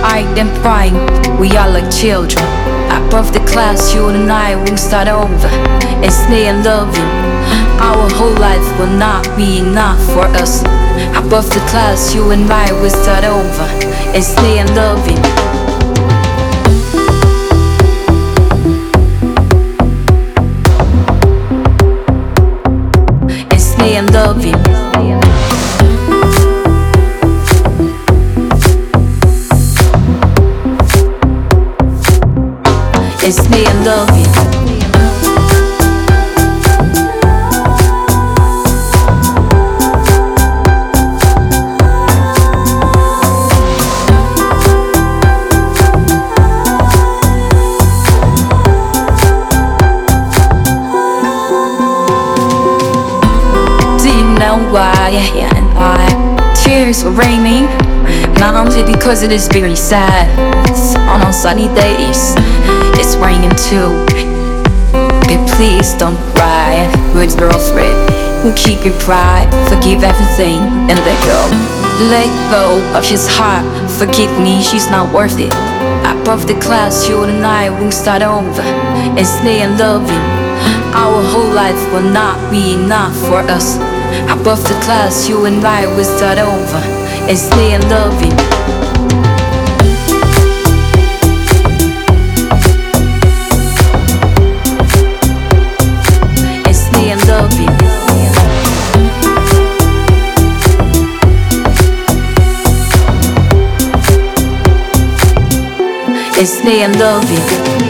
fight and crying, we are like children. Above the clouds, you and I will start over and stay and love you. Our whole life will not be enough for us. Above the clouds, you and I will start over and stay and love you. And stay and love you. And stay and love you. Why and why tears were raining? Not because it is very sad. On sunny days, it's raining too. But please don't cry. Good girlfriend, who keep your pride, forgive everything and let go. Let go of his heart. Forgive me, she's not worth it. Above the clouds, you and I will start over and stay and love you. Our whole life will not be enough for us. Above the clouds, you and I will start over and stay and love you. And stay and love you. And stay and love you.